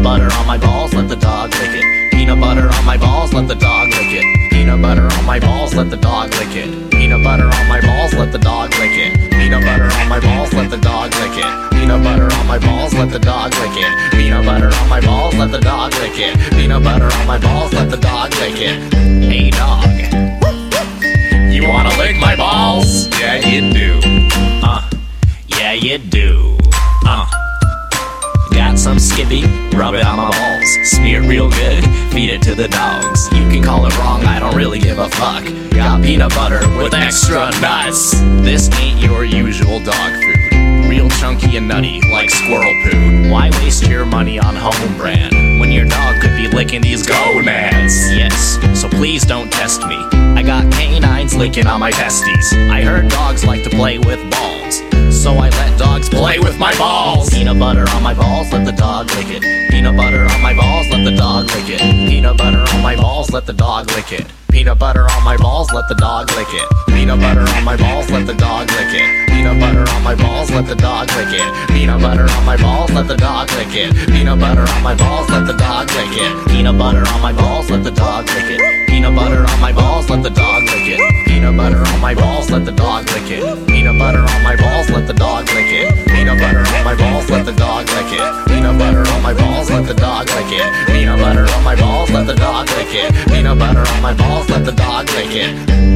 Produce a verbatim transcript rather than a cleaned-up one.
Peanut butter on my balls, let the dog lick it. Peanut butter on my balls, let the dog lick it. Peanut butter on my balls, let the dog lick it. Peanut butter on my balls, let the dog lick it. Peanut butter on my balls, let the dog lick it. Peanut butter on my balls, let the dog lick it. Peanut butter on my balls, let the dog lick it. Peanut butter on my balls, let the dog lick it. Hey dog, you wanna lick my balls? Yeah you do. Uh, yeah you do. Uh. Got some Skippy, rub it on my balls. Smear it real good, feed it to the dogs. You can call it wrong, I don't really give a fuck. Got peanut butter with extra nuts. This ain't your usual dog food. Real chunky and nutty, like squirrel poo. Why waste your money on home brand when your dog could be licking these gonads? Yes, so please don't test me. I got canines licking on my testes. I heard dogs like to play with balls, so I let dogs play with my balls. Peanut butter on my balls, let the dog lick it. Peanut butter on my balls, let the dog lick it. Peanut butter on my balls, let the dog lick it. Peanut butter on my balls, let the dog lick it. Peanut butter on my balls, let the dog lick it. Peanut butter on my balls, let the dog lick it. Peanut butter on my balls, let the dog lick it. Peanut butter on my balls, let the dog lick it. Peanut butter on my balls, let the dog lick it. Peanut butter on my balls, let the dog lick it. Peanut butter on my balls, let the dog lick it. Peanut butter on my balls, let the dog lick it. Peanut butter on my balls, let the dog lick it. Peanut butter on my balls, let the dog lick it. Peanut butter on my balls, let the dog lick it. Peanut butter on my balls, let the dog lick it.